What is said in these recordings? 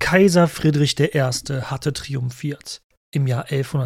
Kaiser Friedrich I. hatte triumphiert im Jahr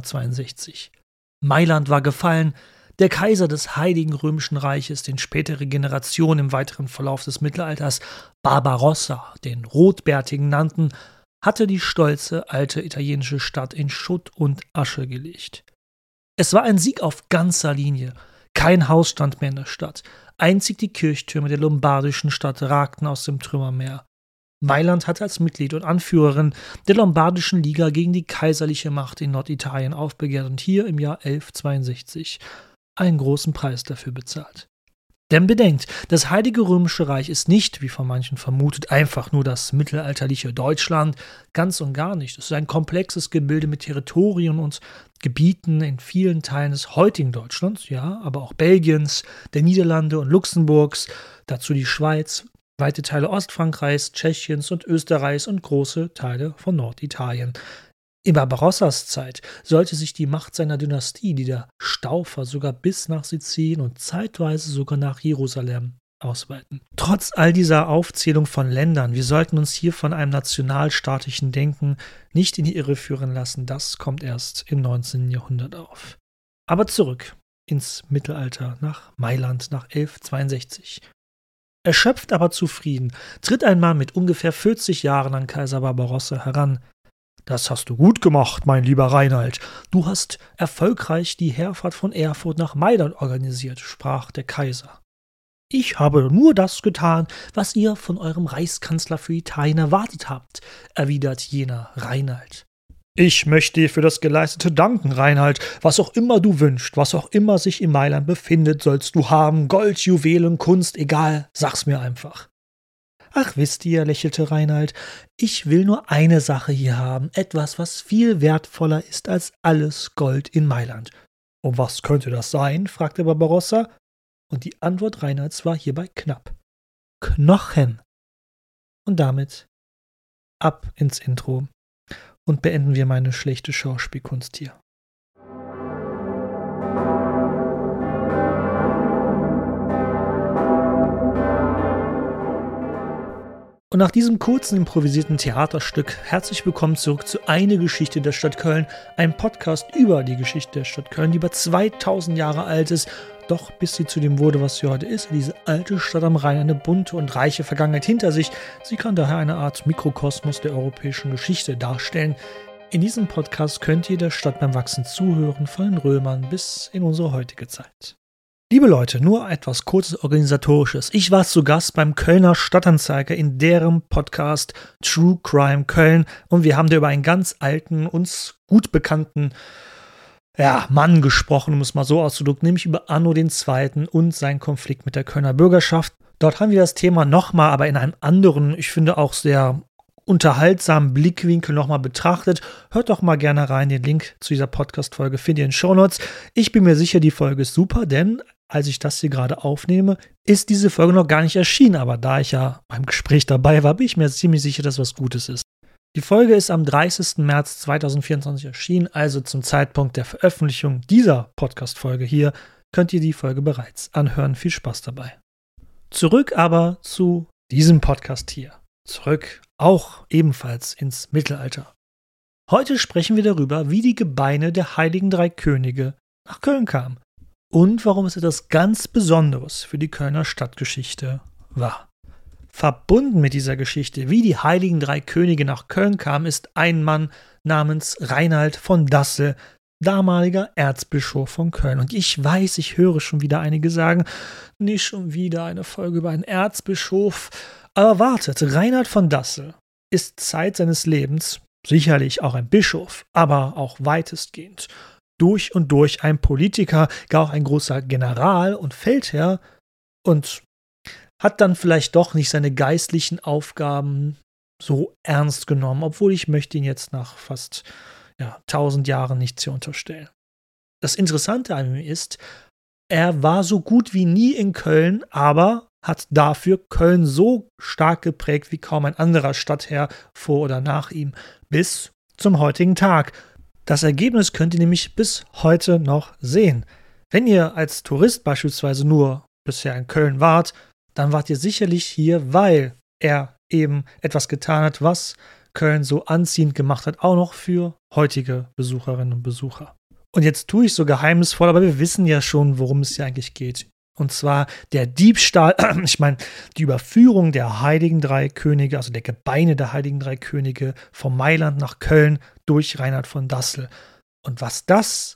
1162. Mailand war gefallen, der Kaiser des Heiligen Römischen Reiches, den spätere Generationen im weiteren Verlauf des Mittelalters Barbarossa, den Rotbärtigen nannten, hatte die stolze alte italienische Stadt in Schutt und Asche gelegt. Es war ein Sieg auf ganzer Linie. Kein Haus stand mehr in der Stadt. Einzig die Kirchtürme der lombardischen Stadt ragten aus dem Trümmermeer. Mailand hatte als Mitglied und Anführerin der Lombardischen Liga gegen die kaiserliche Macht in Norditalien aufbegehrt und hier im Jahr 1162 einen großen Preis dafür bezahlt. Denn bedenkt, das Heilige Römische Reich ist nicht, wie von manchen vermutet, einfach nur das mittelalterliche Deutschland, ganz und gar nicht. Es ist ein komplexes Gebilde mit Territorien und Gebieten in vielen Teilen des heutigen Deutschlands, ja, aber auch Belgiens, der Niederlande und Luxemburgs, dazu die Schweiz, weite Teile Ostfrankreichs, Tschechiens und Österreichs und große Teile von Norditalien. In Barbarossas Zeit sollte sich die Macht seiner Dynastie, die der Staufer, sogar bis nach Sizilien und zeitweise sogar nach Jerusalem ausweiten. Trotz all dieser Aufzählung von Ländern, wir sollten uns hier von einem nationalstaatlichen Denken nicht in die Irre führen lassen, das kommt erst im 19. Jahrhundert auf. Aber zurück ins Mittelalter, nach Mailand, nach 1162. Erschöpft, aber zufrieden, tritt ein Mann mit ungefähr 40 Jahren an Kaiser Barbarossa heran. »Das hast du gut gemacht, mein lieber Reinald. Du hast erfolgreich die Heerfahrt von Erfurt nach Mailand organisiert«, sprach der Kaiser. »Ich habe nur das getan, was ihr von eurem Reichskanzler für Italien erwartet habt«, erwidert jener Reinald. »Ich möchte dir für das Geleistete danken, Reinald. Was auch immer du wünschst, was auch immer sich in Mailand befindet, sollst du haben. Gold, Juwelen, Kunst, egal, sag's mir einfach.« »Ach, wisst ihr«, lächelte Reinald, »ich will nur eine Sache hier haben, etwas, was viel wertvoller ist als alles Gold in Mailand.« »Und was könnte das sein?«, fragte Barbarossa, und die Antwort Reinalds war hierbei knapp. »Knochen.« Und damit ab ins Intro und beenden wir meine schlechte Schauspielkunst hier. Und nach diesem kurzen improvisierten Theaterstück herzlich willkommen zurück zu Eine Geschichte der Stadt Köln, einem Podcast über die Geschichte der Stadt Köln, die über 2000 Jahre alt ist, doch bis sie zu dem wurde, was sie heute ist, diese alte Stadt am Rhein eine bunte und reiche Vergangenheit hinter sich. Sie kann daher eine Art Mikrokosmos der europäischen Geschichte darstellen. In diesem Podcast könnt ihr der Stadt beim Wachsen zuhören, von den Römern bis in unsere heutige Zeit. Liebe Leute, nur etwas kurzes Organisatorisches. Ich war zu Gast beim Kölner Stadtanzeiger in deren Podcast True Crime Köln und wir haben da über einen ganz alten, uns gut bekannten Mann gesprochen, um es mal so auszudrücken, nämlich über Anno II. Und seinen Konflikt mit der Kölner Bürgerschaft. Dort haben wir das Thema nochmal, aber in einem anderen, ich finde auch sehr unterhaltsamen Blickwinkel nochmal betrachtet. Hört doch mal gerne rein, den Link zu dieser Podcast-Folge findet ihr in den Shownotes. Ich bin mir sicher, die Folge ist super, denn als ich das hier gerade aufnehme, ist diese Folge noch gar nicht erschienen. Aber da ich ja beim Gespräch dabei war, bin ich mir ziemlich sicher, dass was Gutes ist. Die Folge ist am 30. März 2024 erschienen, also zum Zeitpunkt der Veröffentlichung dieser Podcast-Folge hier, könnt ihr die Folge bereits anhören. Viel Spaß dabei. Zurück aber zu diesem Podcast hier. Zurück auch ebenfalls ins Mittelalter. Heute sprechen wir darüber, wie die Gebeine der Heiligen Drei Könige nach Köln kamen und warum es etwas ganz Besonderes für die Kölner Stadtgeschichte war. Verbunden mit dieser Geschichte, wie die Heiligen Drei Könige nach Köln kamen, ist ein Mann namens Reinald von Dassel, damaliger Erzbischof von Köln. Und ich weiß, ich höre schon wieder einige sagen, nicht schon wieder eine Folge über einen Erzbischof. Aber wartet, Reinald von Dassel ist Zeit seines Lebens sicherlich auch ein Bischof, aber auch weitestgehend durch und durch ein Politiker, gar auch ein großer General und Feldherr und hat dann vielleicht doch nicht seine geistlichen Aufgaben so ernst genommen, obwohl ich möchte ihn jetzt nach fast 1000 Jahren nichts hier unterstellen. Das Interessante an ihm ist, er war so gut wie nie in Köln, aber hat dafür Köln so stark geprägt wie kaum ein anderer Stadtherr vor oder nach ihm, bis zum heutigen Tag. Das Ergebnis könnt ihr nämlich bis heute noch sehen. Wenn ihr als Tourist beispielsweise nur bisher in Köln wart, dann wart ihr sicherlich hier, weil er eben etwas getan hat, was Köln so anziehend gemacht hat, auch noch für heutige Besucherinnen und Besucher. Und jetzt tue ich so geheimnisvoll, aber wir wissen ja schon, worum es hier eigentlich geht. Und zwar der Diebstahl, die Überführung der Heiligen Drei Könige, also der Gebeine der Heiligen Drei Könige vom Mailand nach Köln durch Reinhard von Dassel. Und was das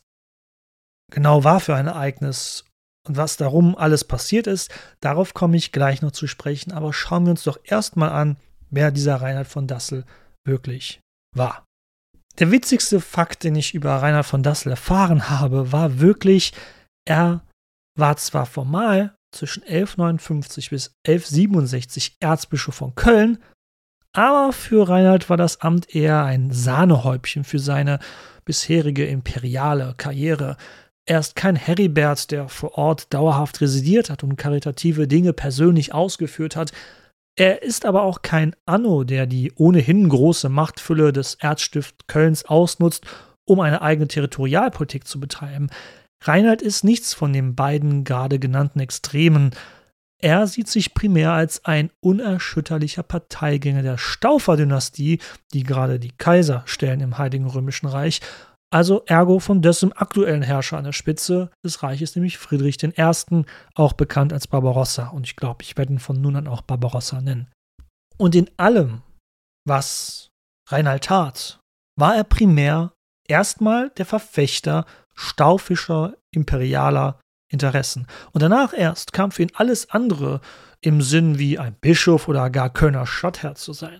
genau war für ein Ereignis und was darum alles passiert ist, darauf komme ich gleich noch zu sprechen. Aber schauen wir uns doch erstmal an, wer dieser Reinhard von Dassel wirklich war. Der witzigste Fakt, den ich über Reinhard von Dassel erfahren habe, war wirklich, er war zwar formal zwischen 1159 bis 1167 Erzbischof von Köln, aber für Reinhard war das Amt eher ein Sahnehäubchen für seine bisherige imperiale Karriere. Er ist kein Heribert, der vor Ort dauerhaft residiert hat und karitative Dinge persönlich ausgeführt hat. Er ist aber auch kein Anno, der die ohnehin große Machtfülle des Erzstifts Kölns ausnutzt, um eine eigene Territorialpolitik zu betreiben. Reinhard ist nichts von den beiden gerade genannten Extremen. Er sieht sich primär als ein unerschütterlicher Parteigänger der Staufer-Dynastie, die gerade die Kaiser stellen im Heiligen Römischen Reich, also ergo von dessen aktuellen Herrscher an der Spitze des Reiches, nämlich Friedrich I., auch bekannt als Barbarossa. Und ich glaube, ich werde ihn von nun an auch Barbarossa nennen. Und in allem, was Reinhard tat, war er primär erstmal der Verfechter staufischer, imperialer Interessen. Und danach erst kam für ihn alles andere im Sinn, wie ein Bischof oder gar Kölner Stadtherr zu sein.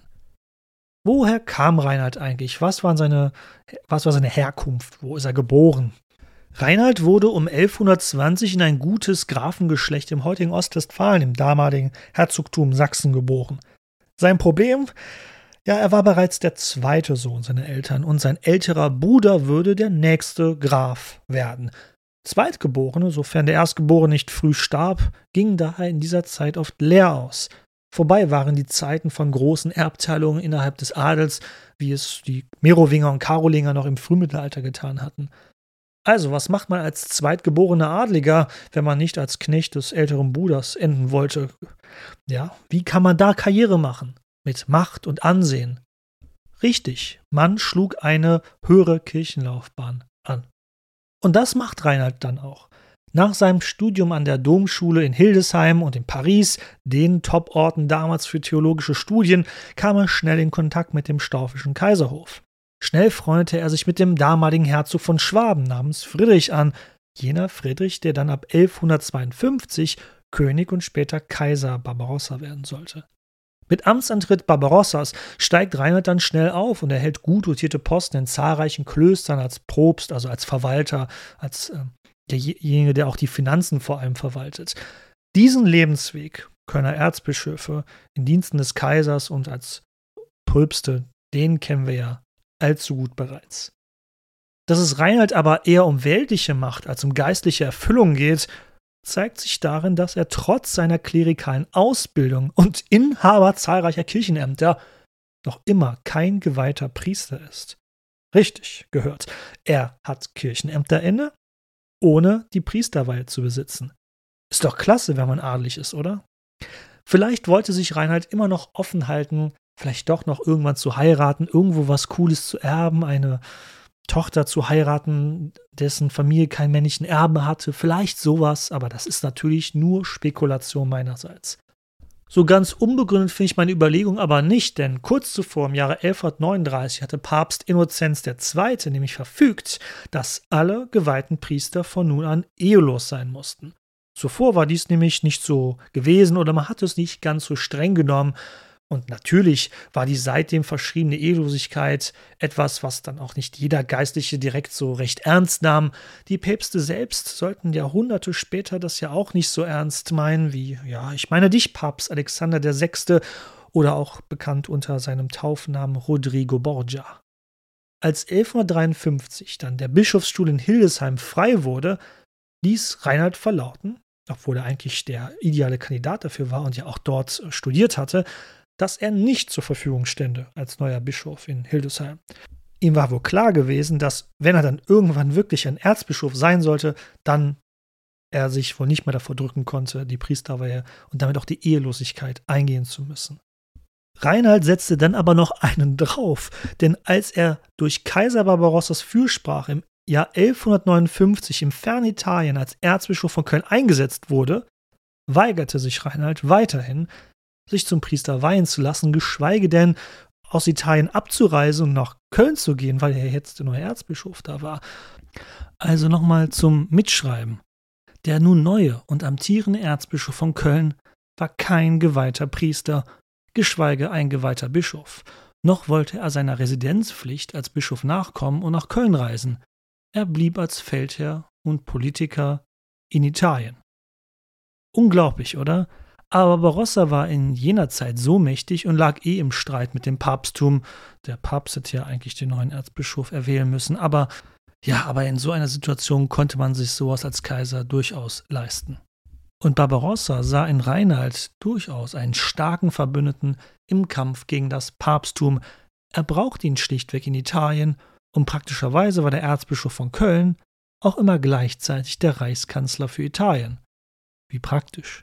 Woher kam Reinhard eigentlich? Was war seine Herkunft? Wo ist er geboren? Reinhard wurde um 1120 in ein gutes Grafengeschlecht im heutigen Ostwestfalen, im damaligen Herzogtum Sachsen, geboren. Sein Problem? Ja, er war bereits der zweite Sohn seiner Eltern und sein älterer Bruder würde der nächste Graf werden. Zweitgeborene, sofern der Erstgeborene nicht früh starb, gingen daher in dieser Zeit oft leer aus. Vorbei waren die Zeiten von großen Erbteilungen innerhalb des Adels, wie es die Merowinger und Karolinger noch im Frühmittelalter getan hatten. Also, was macht man als zweitgeborener Adliger, wenn man nicht als Knecht des älteren Bruders enden wollte? Ja, wie kann man da Karriere machen? Mit Macht und Ansehen. Richtig, man schlug eine höhere Kirchenlaufbahn an. Und das macht Reinhard dann auch. Nach seinem Studium an der Domschule in Hildesheim und in Paris, den Top-Orten damals für theologische Studien, kam er schnell in Kontakt mit dem staufischen Kaiserhof. Schnell freundete er sich mit dem damaligen Herzog von Schwaben namens Friedrich an, jener Friedrich, der dann ab 1152 König und später Kaiser Barbarossa werden sollte. Mit Amtsantritt Barbarossas steigt Reinhard dann schnell auf und erhält gut dotierte Posten in zahlreichen Klöstern als Propst, also als Verwalter, als derjenige, der auch die Finanzen vor allem verwaltet. Diesen Lebensweg Kölner Erzbischöfe in Diensten des Kaisers und als Pröpste, den kennen wir ja allzu gut bereits. Dass es Reinhard aber eher um weltliche Macht als um geistliche Erfüllung geht, zeigt sich darin, dass er trotz seiner klerikalen Ausbildung und Inhaber zahlreicher Kirchenämter noch immer kein geweihter Priester ist. Richtig gehört, er hat Kirchenämter inne, ohne die Priesterweihe zu besitzen. Ist doch klasse, wenn man adelig ist, oder? Vielleicht wollte sich Reinhard immer noch offen halten, vielleicht doch noch irgendwann zu heiraten, irgendwo was Cooles zu erben, eine Tochter zu heiraten, dessen Familie keinen männlichen Erben hatte, vielleicht sowas, aber das ist natürlich nur Spekulation meinerseits. So ganz unbegründet finde ich meine Überlegung aber nicht, denn kurz zuvor, im Jahre 1139, hatte Papst Innozenz II. Nämlich verfügt, dass alle geweihten Priester von nun an ehelos sein mussten. Zuvor war dies nämlich nicht so gewesen oder man hat es nicht ganz so streng genommen. Und natürlich war die seitdem verschriebene Ehelosigkeit etwas, was dann auch nicht jeder Geistliche direkt so recht ernst nahm. Die Päpste selbst sollten Jahrhunderte später das ja auch nicht so ernst meinen wie, ja, ich meine dich, Papst Alexander VI. Oder auch bekannt unter seinem Taufnamen Rodrigo Borgia. Als 1153 dann der Bischofsstuhl in Hildesheim frei wurde, ließ Reinhard verlauten, obwohl er eigentlich der ideale Kandidat dafür war und ja auch dort studiert hatte, dass er nicht zur Verfügung stände als neuer Bischof in Hildesheim. Ihm war wohl klar gewesen, dass, wenn er dann irgendwann wirklich ein Erzbischof sein sollte, dann er sich wohl nicht mehr davor drücken konnte, die Priesterweihe und damit auch die Ehelosigkeit eingehen zu müssen. Reinald setzte dann aber noch einen drauf, denn als er durch Kaiser Barbarossas Fürsprache im Jahr 1159 im fernen Italien als Erzbischof von Köln eingesetzt wurde, weigerte sich Reinald weiterhin, sich zum Priester weihen zu lassen, geschweige denn aus Italien abzureisen und nach Köln zu gehen, weil er jetzt der neue Erzbischof da war. Also nochmal zum Mitschreiben. Der nun neue und amtierende Erzbischof von Köln war kein geweihter Priester, geschweige ein geweihter Bischof. Noch wollte er seiner Residenzpflicht als Bischof nachkommen und nach Köln reisen. Er blieb als Feldherr und Politiker in Italien. Unglaublich, oder? Aber Barbarossa war in jener Zeit so mächtig und lag im Streit mit dem Papsttum. Der Papst hätte ja eigentlich den neuen Erzbischof erwählen müssen, aber in so einer Situation konnte man sich sowas als Kaiser durchaus leisten. Und Barbarossa sah in Reinald durchaus einen starken Verbündeten im Kampf gegen das Papsttum. Er brauchte ihn schlichtweg in Italien und praktischerweise war der Erzbischof von Köln auch immer gleichzeitig der Reichskanzler für Italien. Wie praktisch.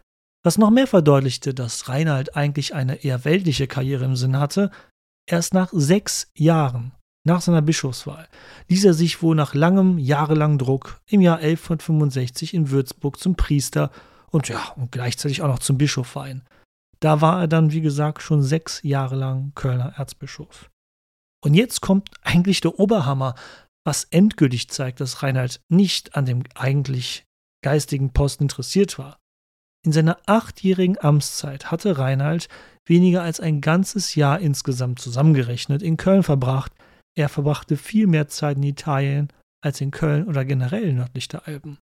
Was noch mehr verdeutlichte, dass Reinald eigentlich eine eher weltliche Karriere im Sinn hatte, erst nach 6 Jahren nach seiner Bischofswahl ließ er sich wohl nach jahrelangen Druck im Jahr 1165 in Würzburg zum Priester und gleichzeitig auch noch zum Bischof weihen. Da war er dann, wie gesagt, schon 6 Jahre lang Kölner Erzbischof. Und jetzt kommt eigentlich der Oberhammer, was endgültig zeigt, dass Reinald nicht an dem eigentlich geistigen Posten interessiert war. In seiner 8-jährigen Amtszeit hatte Reinald weniger als ein ganzes Jahr insgesamt zusammengerechnet in Köln verbracht. Er verbrachte viel mehr Zeit in Italien als in Köln oder generell nördlich der Alpen.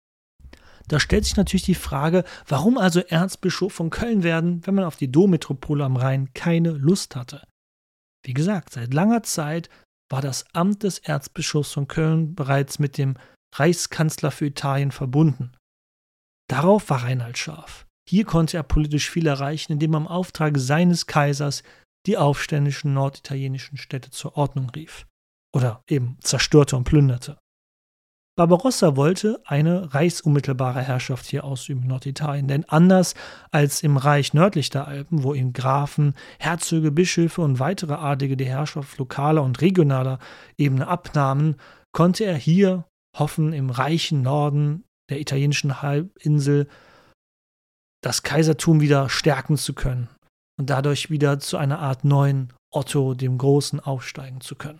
Da stellt sich natürlich die Frage, warum also Erzbischof von Köln werden, wenn man auf die Dommetropole am Rhein keine Lust hatte. Wie gesagt, seit langer Zeit war das Amt des Erzbischofs von Köln bereits mit dem Reichskanzler für Italien verbunden. Darauf war Reinald scharf. Hier konnte er politisch viel erreichen, indem er im Auftrag seines Kaisers die aufständischen norditalienischen Städte zur Ordnung rief. Oder eben zerstörte und plünderte. Barbarossa wollte eine reichsunmittelbare Herrschaft hier ausüben in Norditalien, denn anders als im Reich nördlich der Alpen, wo ihm Grafen, Herzöge, Bischöfe und weitere Adlige die Herrschaft lokaler und regionaler Ebene abnahmen, konnte er hier hoffen, im reichen Norden der italienischen Halbinsel das Kaisertum wieder stärken zu können und dadurch wieder zu einer Art neuen Otto dem Großen aufsteigen zu können.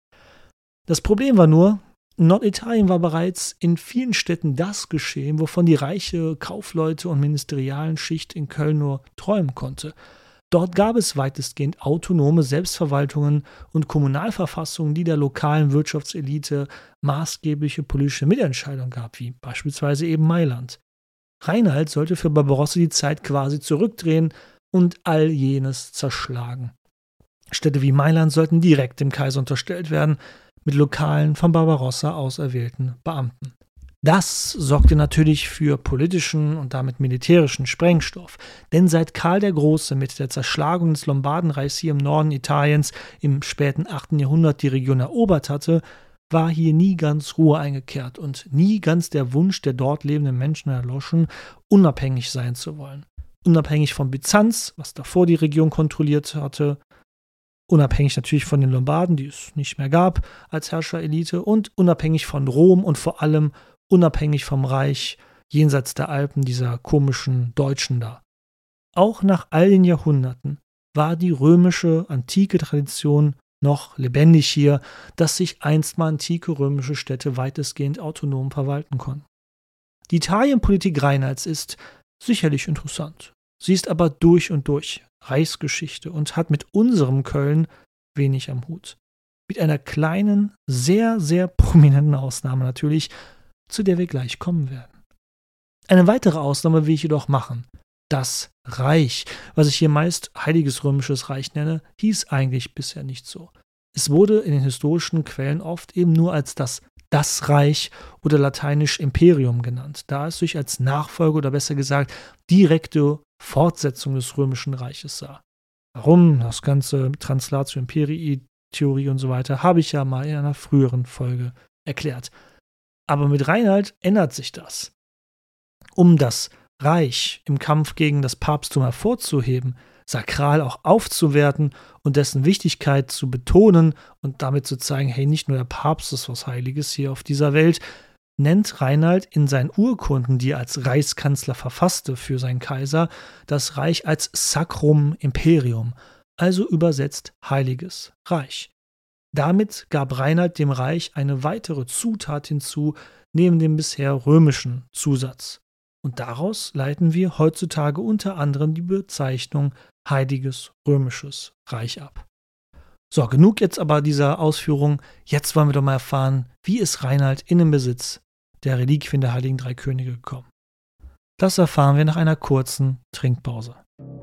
Das Problem war nur, Norditalien war bereits in vielen Städten das geschehen, wovon die reiche Kaufleute und ministerialen Schicht in Köln nur träumen konnte. Dort gab es weitestgehend autonome Selbstverwaltungen und Kommunalverfassungen, die der lokalen Wirtschaftselite maßgebliche politische Mitentscheidungen gab, wie beispielsweise eben Mailand. Reinald sollte für Barbarossa die Zeit quasi zurückdrehen und all jenes zerschlagen. Städte wie Mailand sollten direkt dem Kaiser unterstellt werden, mit lokalen, von Barbarossa auserwählten Beamten. Das sorgte natürlich für politischen und damit militärischen Sprengstoff, denn seit Karl der Große mit der Zerschlagung des Lombardenreichs hier im Norden Italiens im späten 8. Jahrhundert die Region erobert hatte, war hier nie ganz Ruhe eingekehrt und nie ganz der Wunsch der dort lebenden Menschen erloschen, unabhängig sein zu wollen. Unabhängig von Byzanz, was davor die Region kontrolliert hatte, unabhängig natürlich von den Lombarden, die es nicht mehr gab als Herrscherelite, und unabhängig von Rom und vor allem unabhängig vom Reich jenseits der Alpen, dieser komischen Deutschen da. Auch nach all den Jahrhunderten war die römische antike Tradition noch lebendig hier, dass sich einstmal antike römische Städte weitestgehend autonom verwalten konnten. Die Italienpolitik Reinalds ist sicherlich interessant. Sie ist aber durch und durch Reichsgeschichte und hat mit unserem Köln wenig am Hut. Mit einer kleinen, sehr, sehr prominenten Ausnahme natürlich, zu der wir gleich kommen werden. Eine weitere Ausnahme will ich jedoch machen. Das Reich, was ich hier meist Heiliges Römisches Reich nenne, hieß eigentlich bisher nicht so. Es wurde in den historischen Quellen oft eben nur als das Reich oder lateinisch Imperium genannt, da es sich als Nachfolge oder besser gesagt direkte Fortsetzung des Römischen Reiches sah. Warum? Das ganze Translatio Imperii, Theorie und so weiter habe ich ja mal in einer früheren Folge erklärt. Aber mit Reinald ändert sich das. Um das Reich im Kampf gegen das Papsttum hervorzuheben, sakral auch aufzuwerten und dessen Wichtigkeit zu betonen und damit zu zeigen, hey, nicht nur der Papst ist was Heiliges hier auf dieser Welt, nennt Reinald in seinen Urkunden, die er als Reichskanzler verfasste für seinen Kaiser, das Reich als Sacrum Imperium, also übersetzt Heiliges Reich. Damit gab Reinald dem Reich eine weitere Zutat hinzu, neben dem bisher römischen Zusatz. Und daraus leiten wir heutzutage unter anderem die Bezeichnung Heiliges Römisches Reich ab. So, genug jetzt aber dieser Ausführung. Jetzt wollen wir doch mal erfahren, wie ist Reinald in den Besitz der Reliquien der Heiligen Drei Könige gekommen. Das erfahren wir nach einer kurzen Trinkpause.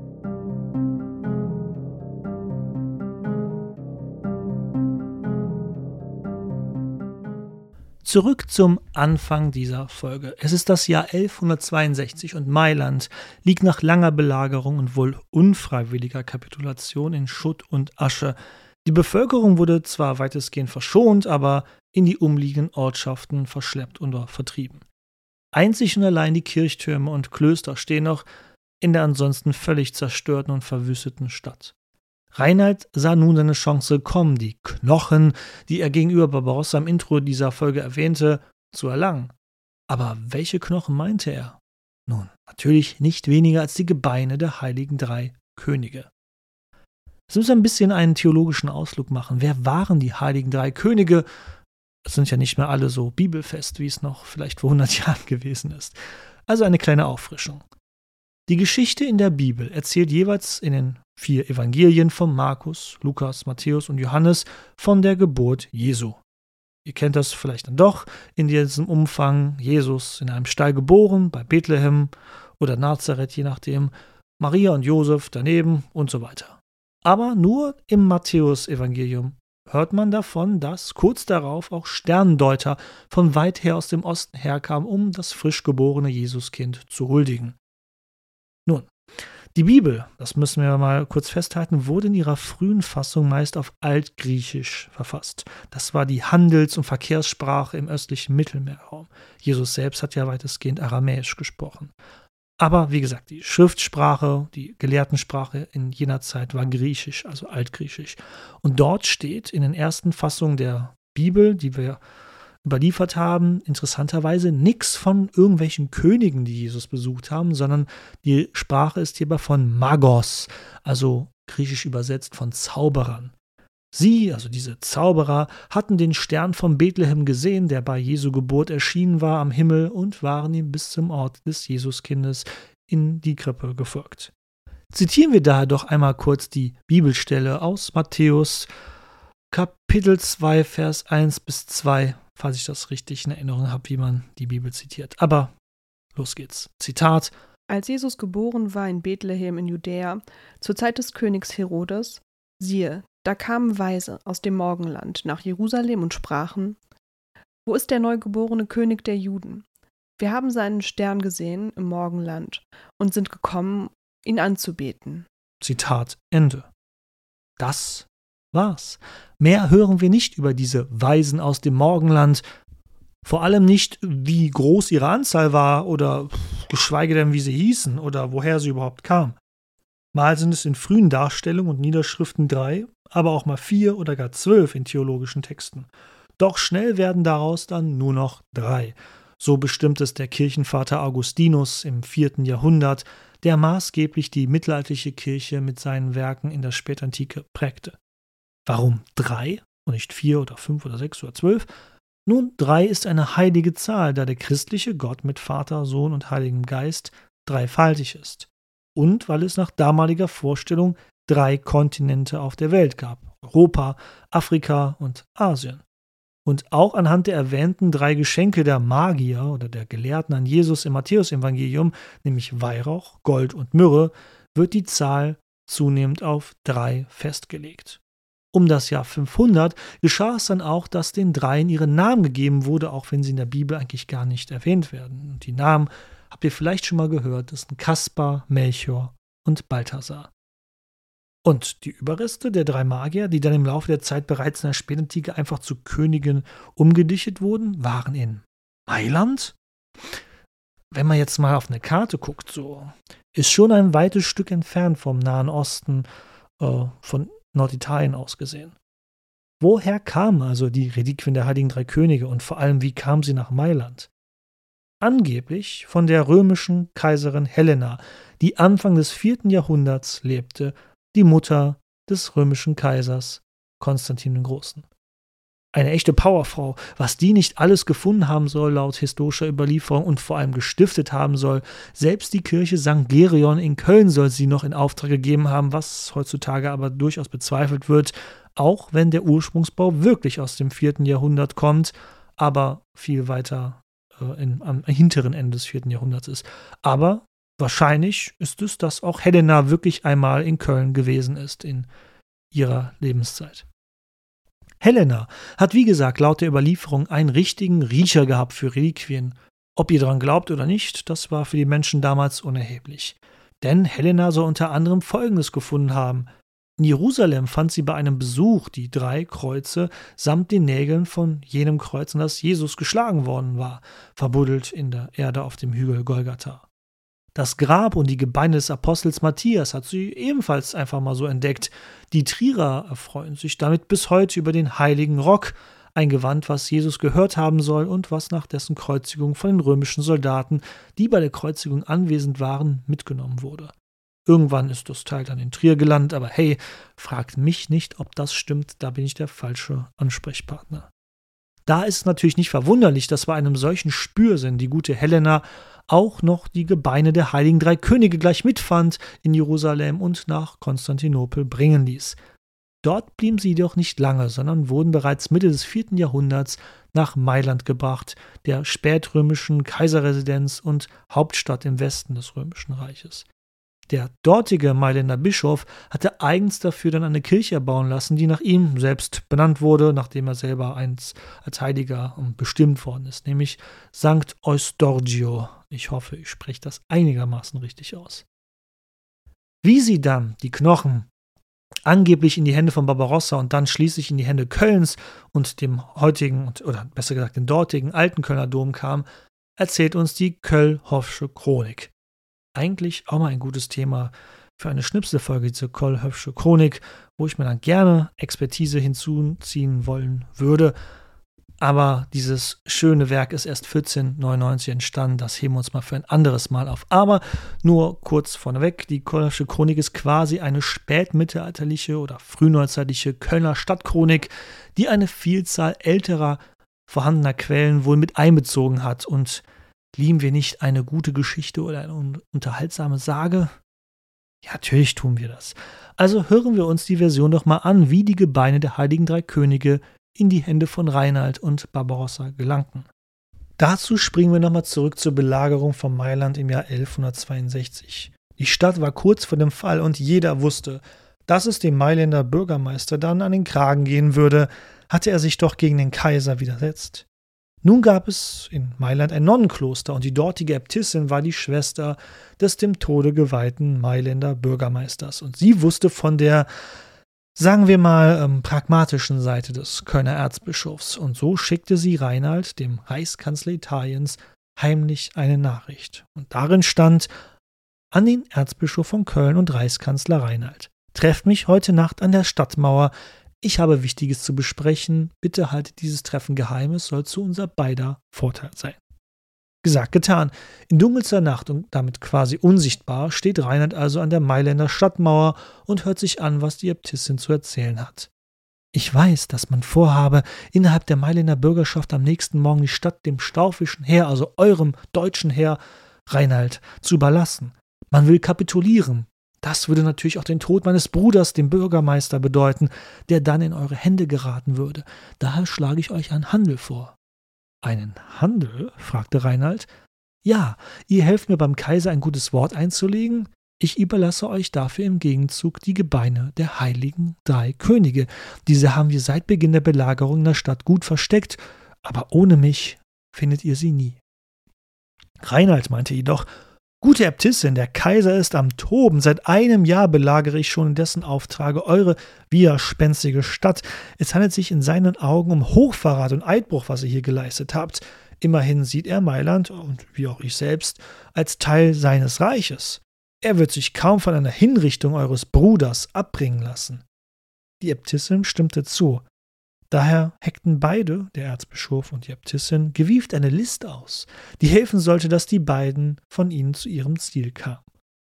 Zurück zum Anfang dieser Folge. Es ist das Jahr 1162 und Mailand liegt nach langer Belagerung und wohl unfreiwilliger Kapitulation in Schutt und Asche. Die Bevölkerung wurde zwar weitestgehend verschont, aber in die umliegenden Ortschaften verschleppt oder vertrieben. Einzig und allein die Kirchtürme und Klöster stehen noch in der ansonsten völlig zerstörten und verwüsteten Stadt. Reinald sah nun seine Chance kommen, die Knochen, die er gegenüber Barbarossa im Intro dieser Folge erwähnte, zu erlangen. Aber welche Knochen meinte er? Nun, natürlich nicht weniger als die Gebeine der Heiligen Drei Könige. Jetzt müssen wir ein bisschen einen theologischen Ausflug machen. Wer waren die Heiligen Drei Könige? Es sind ja nicht mehr alle so bibelfest, wie es noch vielleicht vor 100 Jahren gewesen ist. Also eine kleine Auffrischung. Die Geschichte in der Bibel erzählt jeweils in den 4 Evangelien von Markus, Lukas, Matthäus und Johannes von der Geburt Jesu. Ihr kennt das vielleicht dann doch in diesem Umfang. Jesus in einem Stall geboren, bei Bethlehem oder Nazareth, je nachdem, Maria und Josef daneben und so weiter. Aber nur im Matthäus-Evangelium hört man davon, dass kurz darauf auch Sterndeuter von weit her aus dem Osten herkamen, um das frisch geborene Jesuskind zu huldigen. Nun, die Bibel, das müssen wir mal kurz festhalten, wurde in ihrer frühen Fassung meist auf Altgriechisch verfasst. Das war die Handels- und Verkehrssprache im östlichen Mittelmeerraum. Jesus selbst hat ja weitestgehend Aramäisch gesprochen. Aber wie gesagt, die Schriftsprache, die Gelehrtensprache in jener Zeit war Griechisch, also Altgriechisch. Und dort steht in den ersten Fassungen der Bibel, die wir überliefert haben, interessanterweise nichts von irgendwelchen Königen, die Jesus besucht haben, sondern die Sprache ist hierbei von Magos, also griechisch übersetzt von Zauberern. Sie, also diese Zauberer, hatten den Stern von Bethlehem gesehen, der bei Jesu Geburt erschienen war am Himmel, und waren ihm bis zum Ort des Jesuskindes in die Krippe gefolgt. Zitieren wir daher doch einmal kurz die Bibelstelle aus Matthäus, Kapitel 2, Vers 1 bis 2, falls ich das richtig in Erinnerung habe, wie man die Bibel zitiert. Aber los geht's. Zitat: Als Jesus geboren war in Bethlehem in Judäa, zur Zeit des Königs Herodes, siehe, da kamen Weise aus dem Morgenland nach Jerusalem und sprachen: Wo ist der neugeborene König der Juden? Wir haben seinen Stern gesehen im Morgenland und sind gekommen, ihn anzubeten. Zitat Ende. Das war's. Mehr hören wir nicht über diese Weisen aus dem Morgenland. Vor allem nicht, wie groß ihre Anzahl war oder geschweige denn, wie sie hießen oder woher sie überhaupt kamen. Mal sind es in frühen Darstellungen und Niederschriften 3, aber auch mal 4 oder gar 12 in theologischen Texten. Doch schnell werden daraus dann nur noch 3. So bestimmt es der Kirchenvater Augustinus im 4. Jahrhundert, der maßgeblich die mittelalterliche Kirche mit seinen Werken in der Spätantike prägte. Warum 3 und nicht 4 oder 5 oder 6 oder 12? Nun, 3 ist eine heilige Zahl, da der christliche Gott mit Vater, Sohn und Heiligem Geist dreifaltig ist. Und weil es nach damaliger Vorstellung 3 Kontinente auf der Welt gab: Europa, Afrika und Asien. Und auch anhand der erwähnten 3 Geschenke der Magier oder der Gelehrten an Jesus im Matthäusevangelium, nämlich Weihrauch, Gold und Myrrhe, wird die Zahl zunehmend auf 3 festgelegt. Um das Jahr 500 geschah es dann auch, dass den 3 ihren Namen gegeben wurde, auch wenn sie in der Bibel eigentlich gar nicht erwähnt werden. Und die Namen habt ihr vielleicht schon mal gehört, das sind Kaspar, Melchior und Balthasar. Und die Überreste der 3 Magier, die dann im Laufe der Zeit bereits in der Spätantike einfach zu Königen umgedichtet wurden, waren in Mailand. wenn man jetzt mal auf eine Karte guckt, so ist schon ein weites Stück entfernt vom Nahen Osten, von Norditalien aus gesehen. Woher kamen also die Reliquien der Heiligen Drei Könige und vor allem, wie kamen sie nach Mailand? Angeblich von der römischen Kaiserin Helena, die Anfang des 4. Jahrhunderts lebte, die Mutter des römischen Kaisers Konstantin den Großen. Eine echte Powerfrau, was die nicht alles gefunden haben soll laut historischer Überlieferung und vor allem gestiftet haben soll. Selbst die Kirche St. Gerion in Köln soll sie noch in Auftrag gegeben haben, was heutzutage aber durchaus bezweifelt wird, auch wenn der Ursprungsbau wirklich aus dem 4. Jahrhundert kommt, aber viel weiter am hinteren Ende des 4. Jahrhunderts ist. Aber wahrscheinlich ist es, dass auch Helena wirklich einmal in Köln gewesen ist in ihrer Lebenszeit. Helena hat, wie gesagt, laut der Überlieferung einen richtigen Riecher gehabt für Reliquien. Ob ihr daran glaubt oder nicht, das war für die Menschen damals unerheblich. Denn Helena soll unter anderem Folgendes gefunden haben. In Jerusalem fand sie bei einem Besuch die 3 Kreuze samt den Nägeln von jenem Kreuz, an das Jesus geschlagen worden war, verbuddelt in der Erde auf dem Hügel Golgatha. Das Grab und die Gebeine des Apostels Matthias hat sie ebenfalls einfach mal so entdeckt. Die Trierer erfreuen sich damit bis heute über den heiligen Rock, ein Gewand, was Jesus gehört haben soll und was nach dessen Kreuzigung von den römischen Soldaten, die bei der Kreuzigung anwesend waren, mitgenommen wurde. Irgendwann ist das Teil dann in Trier gelandet, aber hey, fragt mich nicht, ob das stimmt, da bin ich der falsche Ansprechpartner. Da ist es natürlich nicht verwunderlich, dass bei einem solchen Spürsinn die gute Helena auch noch die Gebeine der Heiligen Drei Könige gleich mitfand in Jerusalem und nach Konstantinopel bringen ließ. Dort blieben sie jedoch nicht lange, sondern wurden bereits Mitte des 4. Jahrhunderts nach Mailand gebracht, der spätrömischen Kaiserresidenz und Hauptstadt im Westen des Römischen Reiches. Der dortige Mailänder Bischof hatte eigens dafür dann eine Kirche erbauen lassen, die nach ihm selbst benannt wurde, nachdem er selber als Heiliger bestimmt worden ist, nämlich St. Eustorgio. Ich hoffe, ich spreche das einigermaßen richtig aus. Wie sie dann die Knochen angeblich in die Hände von Barbarossa und dann schließlich in die Hände Kölns und dem heutigen, oder besser gesagt dem dortigen alten Kölner Dom kam, erzählt uns die Köllhoffsche Chronik. Eigentlich auch mal ein gutes Thema für eine Schnipselfolge, diese Köllhoffsche Chronik, wo ich mir dann gerne Expertise hinzuziehen wollen würde. Aber dieses schöne Werk ist erst 1499 entstanden, das heben wir uns mal für ein anderes Mal auf. Aber nur kurz vorneweg, die Köllhoffsche Chronik ist quasi eine spätmittelalterliche oder frühneuzeitliche Kölner Stadtchronik, die eine Vielzahl älterer vorhandener Quellen wohl mit einbezogen hat. Und lieben wir nicht eine gute Geschichte oder eine unterhaltsame Sage? Ja, natürlich tun wir das. Also hören wir uns die Version doch mal an, wie die Gebeine der Heiligen Drei Könige in die Hände von Reinald und Barbarossa gelangten. Dazu springen wir nochmal zurück zur Belagerung von Mailand im Jahr 1162. Die Stadt war kurz vor dem Fall und jeder wusste, dass es dem Mailänder Bürgermeister dann an den Kragen gehen würde, hatte er sich doch gegen den Kaiser widersetzt. Nun gab es in Mailand ein Nonnenkloster und die dortige Äbtissin war die Schwester des dem Tode geweihten Mailänder Bürgermeisters. Und sie wusste von der, sagen wir mal, pragmatischen Seite des Kölner Erzbischofs. Und so schickte sie Reinald, dem Reichskanzler Italiens, heimlich eine Nachricht. Und darin stand: An den Erzbischof von Köln und Reichskanzler Reinald. Trefft mich heute Nacht an der Stadtmauer. Ich habe Wichtiges zu besprechen. Bitte haltet dieses Treffen geheim. Es soll zu unser beider Vorteil sein. Gesagt, getan. In dunkelster Nacht und damit quasi unsichtbar steht Reinald also an der Mailänder Stadtmauer und hört sich an, was die Äbtissin zu erzählen hat. Ich weiß, dass man vorhabe, innerhalb der Mailänder Bürgerschaft am nächsten Morgen die Stadt dem staufischen Heer, also eurem deutschen Heer, Reinald, zu überlassen. Man will kapitulieren. Das würde natürlich auch den Tod meines Bruders, dem Bürgermeister, bedeuten, der dann in eure Hände geraten würde. Daher schlage ich euch einen Handel vor. Einen Handel? Fragte Reinald. Ja, ihr helft mir beim Kaiser ein gutes Wort einzulegen. Ich überlasse euch dafür im Gegenzug die Gebeine der Heiligen Drei Könige. Diese haben wir seit Beginn der Belagerung in der Stadt gut versteckt, aber ohne mich findet ihr sie nie. Reinald meinte jedoch: Gute Äbtissin, der Kaiser ist am Toben. Seit einem Jahr belagere ich schon in dessen Auftrage eure widerspenstige Stadt. Es handelt sich in seinen Augen um Hochverrat und Eidbruch, was ihr hier geleistet habt. Immerhin sieht er Mailand, und wie auch ich selbst, als Teil seines Reiches. Er wird sich kaum von einer Hinrichtung eures Bruders abbringen lassen. Die Äbtissin stimmte zu. Daher heckten beide, der Erzbischof und die Äbtissin, gewieft eine List aus, die helfen sollte, dass die beiden von ihnen zu ihrem Ziel kamen.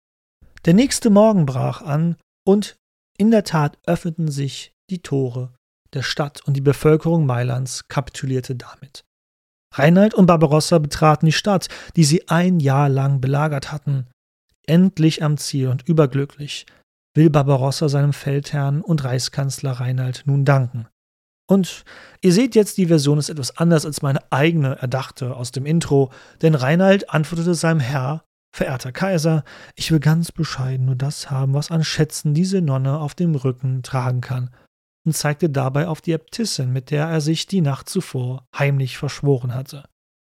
Der nächste Morgen brach an und in der Tat öffneten sich die Tore der Stadt und die Bevölkerung Mailands kapitulierte damit. Reinald und Barbarossa betraten die Stadt, die sie ein Jahr lang belagert hatten. Endlich am Ziel und überglücklich will Barbarossa seinem Feldherrn und Reichskanzler Reinald nun danken. Und ihr seht jetzt, die Version ist etwas anders als meine eigene erdachte aus dem Intro, denn Reinald antwortete seinem Herr: Verehrter Kaiser, ich will ganz bescheiden nur das haben, was an Schätzen diese Nonne auf dem Rücken tragen kann, und zeigte dabei auf die Äbtissin, mit der er sich die Nacht zuvor heimlich verschworen hatte.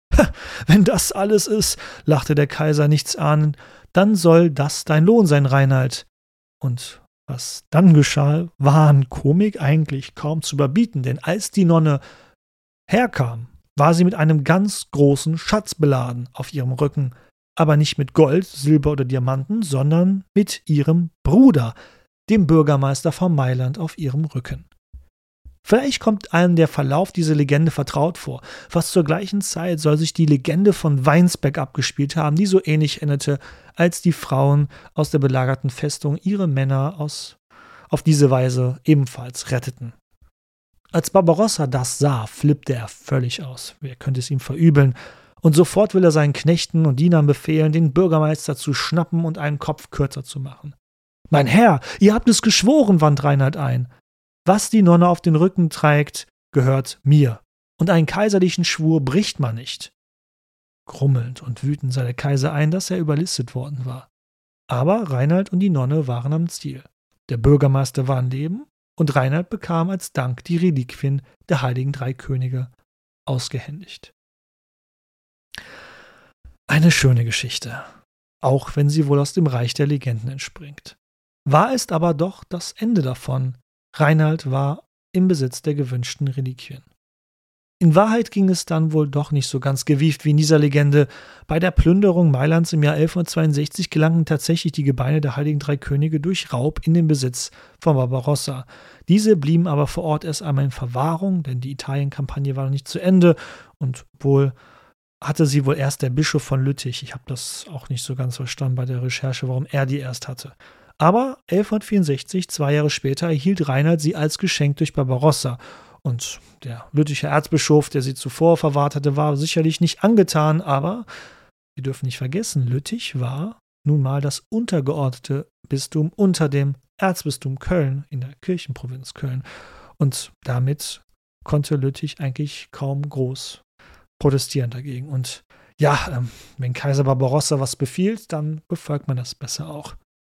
Wenn das alles ist, lachte der Kaiser nichts ahnend, dann soll das dein Lohn sein, Reinald. Und was dann geschah, war an Komik eigentlich kaum zu überbieten, denn als die Nonne herkam, war sie mit einem ganz großen Schatz beladen auf ihrem Rücken, aber nicht mit Gold, Silber oder Diamanten, sondern mit ihrem Bruder, dem Bürgermeister von Mailand, auf ihrem Rücken. Vielleicht kommt einem der Verlauf dieser Legende vertraut vor. Fast zur gleichen Zeit soll sich die Legende von Weinsberg abgespielt haben, die so ähnlich endete, als die Frauen aus der belagerten Festung ihre Männer auf diese Weise ebenfalls retteten. Als Barbarossa das sah, flippte er völlig aus. Wer könnte es ihm verübeln? Und sofort will er seinen Knechten und Dienern befehlen, den Bürgermeister zu schnappen und einen Kopf kürzer zu machen. »Mein Herr, ihr habt es geschworen«, wandte Reinald ein. »Was die Nonne auf den Rücken trägt, gehört mir. Und einen kaiserlichen Schwur bricht man nicht.« Grummelnd und wütend sah der Kaiser ein, dass er überlistet worden war. Aber Reinald und die Nonne waren am Ziel. Der Bürgermeister war am Leben und Reinald bekam als Dank die Reliquien der heiligen drei Könige ausgehändigt. Eine schöne Geschichte, auch wenn sie wohl aus dem Reich der Legenden entspringt. Wahr ist aber doch das Ende davon. Reinald war im Besitz der gewünschten Reliquien. In Wahrheit ging es dann wohl doch nicht so ganz gewieft wie in dieser Legende. Bei der Plünderung Mailands im Jahr 1162 gelangten tatsächlich die Gebeine der heiligen drei Könige durch Raub in den Besitz von Barbarossa. Diese blieben aber vor Ort erst einmal in Verwahrung, denn die Italienkampagne war noch nicht zu Ende und hatte sie wohl erst der Bischof von Lüttich. Ich habe das auch nicht so ganz verstanden bei der Recherche, warum er die erst hatte. Aber 1164, 2 Jahre später, erhielt Reinald sie als Geschenk durch Barbarossa. Und der Lütticher Erzbischof, der sie zuvor verwahrt hatte, war sicherlich nicht angetan, aber wir dürfen nicht vergessen, Lüttich war nun mal das untergeordnete Bistum unter dem Erzbistum Köln in der Kirchenprovinz Köln. Und damit konnte Lüttich eigentlich kaum groß protestieren dagegen. Und ja, wenn Kaiser Barbarossa was befiehlt, dann befolgt man das besser auch.